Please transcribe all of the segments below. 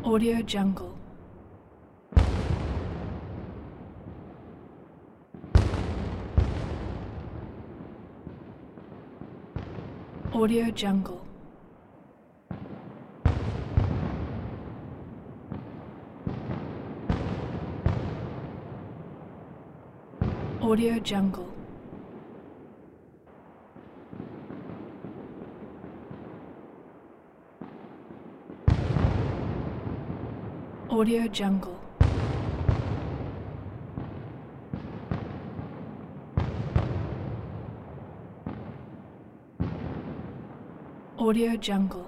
Audio Jungle. Audio Jungle. Audio Jungle. Audio Jungle. Audio Jungle.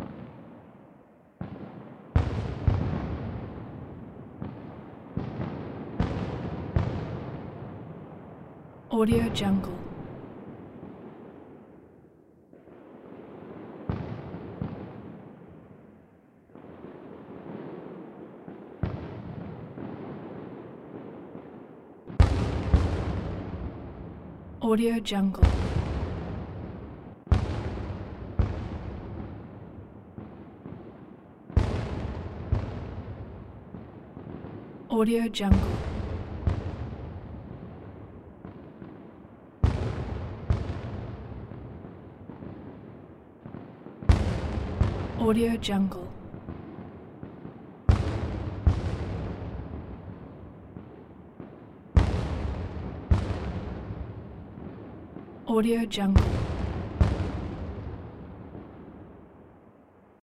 Audio Jungle. Audio Jungle. Audio Jungle. Audio Jungle. Audio Jungle.